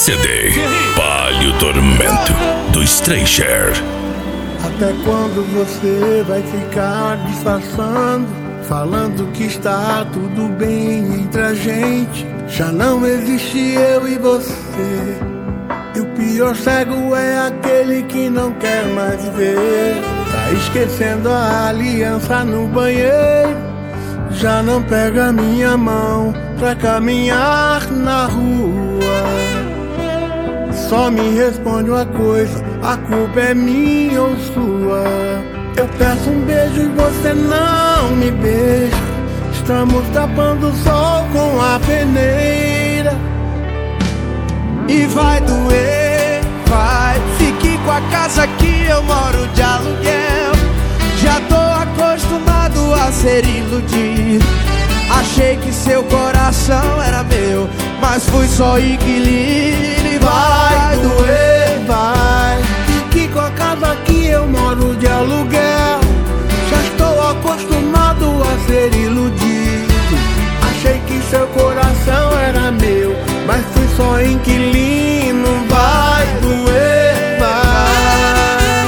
CD Palio Tormento do Stranger. Até quando você vai ficar disfarçando, falando que está tudo bem entre a gente? Já não existe eu e você, e o pior cego é aquele que não quer mais ver. Tá esquecendo a aliança no banheiro, já não pega minha mão pra caminhar na rua. Só me responde uma coisa: a culpa é minha ou sua? Eu peço um beijo e você não me beija. Estamos tapando o sol com a peneira. E vai doer, vai. Fique com a casa que eu moro de aluguel. Já tô acostumado a ser iludido. Achei que seu coração era meu, mas fui só inquilino. E vai doer, vai. Fique com a casa que eu moro de aluguel. Já estou acostumado a ser iludido. Achei que seu coração era meu, mas fui só inquilino. Vai doer, vai.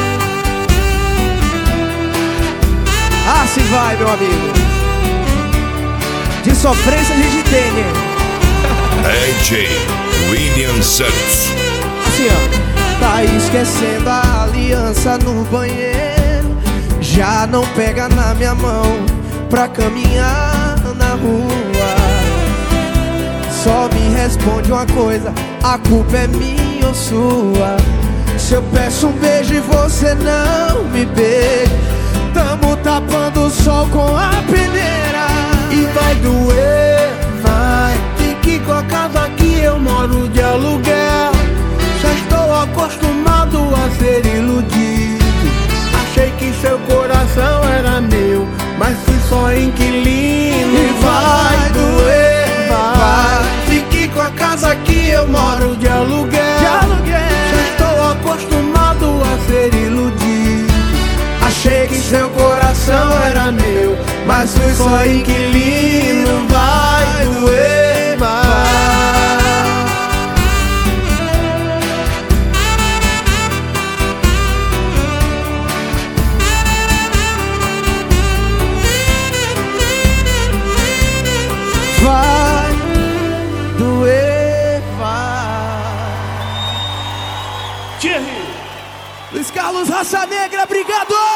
Assim vai, meu amigo. De sofrência a gente tem, né? AJ William Santos. Assim, ó. Tá esquecendo a aliança no banheiro. Já não pega na minha mão pra caminhar na rua. Só me responde uma coisa: a culpa é minha ou sua? Se eu peço um beijo e você não me beija, tamo tapando o sol com a peneira. E vai doer, vai. Fique com a casa que eu moro de aluguel. Já estou acostumado a ser iludido. Achei que seu coração era meu, mas fui só inquilino. E vai doer, vai. Fique com a casa que eu moro de aluguel. Já estou acostumado a ser iludido. Achei que seu coração era meu, mas fui só inquilino. Vai doer, vai. Vai doer, vai. Thierry Luiz Carlos, Raça Negra, obrigado!